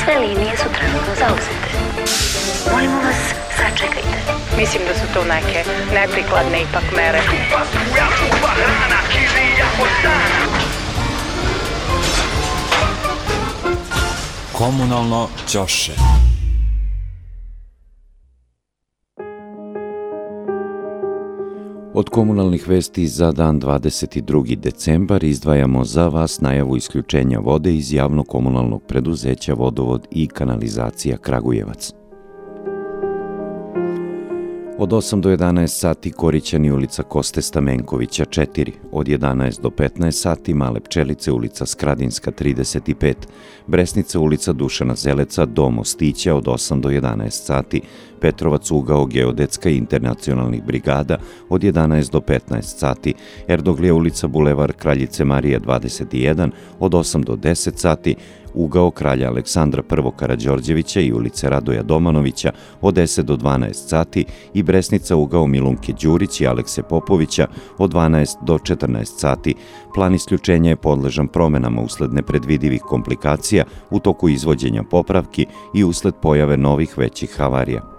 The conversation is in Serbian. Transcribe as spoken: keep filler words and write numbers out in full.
Sve linije su trenutno zauzete. Molimo vas, sačekajte. Mislim da su to neke neprikladne ipak mere. Komunalno ćoše. Od komunalnih vesti za dan dvadeset drugi decembar izdvajamo za vas najavu isključenja vode iz javnog komunalnog preduzeća Vodovod i kanalizacija Kragujevac. Od osam do jedanaest sati Korićani ulica Koste Stamenkovića četiri, od jedanaest do petnaest sati Male Pčelice ulica Skradinska trideset pet, Bresnica ulica Dušana Zeleca do Mostića od osam do jedanaest sati, Petrovac ugao Geodetska i internacionalnih brigada od jedanaest do petnaest sati, Erdoglija ulica Bulevar Kraljice Marije dvadeset jedan od osam do deset sati, ugao Kralja Aleksandra I Karađorđevića i ulice Radoja Domanovića od deset do dvanaest sati i Bresnica ugao Milunke Đurić i Alekse Popovića od dvanaest do četrnaest sati. Plan isključenja je podležan promenama usled nepredvidivih komplikacija u toku izvođenja popravki i usled pojave novih većih havarija.